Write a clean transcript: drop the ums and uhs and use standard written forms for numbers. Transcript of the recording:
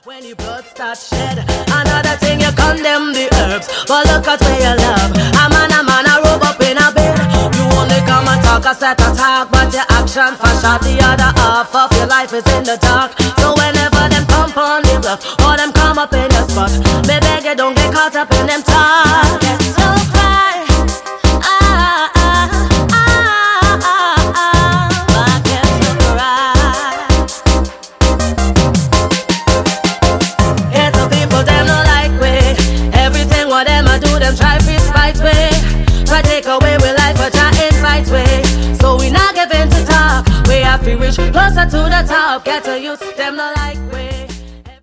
When your blood starts shed, another thing you condemn the herbs. But look at where you love. A man a robe up in a bed. You only come and talk a set of talk, but your action for shot. The other half of your life is in the dark. So whenever them come on the block or them come up in your spot, me beg you don't get caught up in them talk. So cry. Try to fight way, try take away with life, but try invite way. So we not give in to talk. We have to reach closer to the top. Get to use them no like way.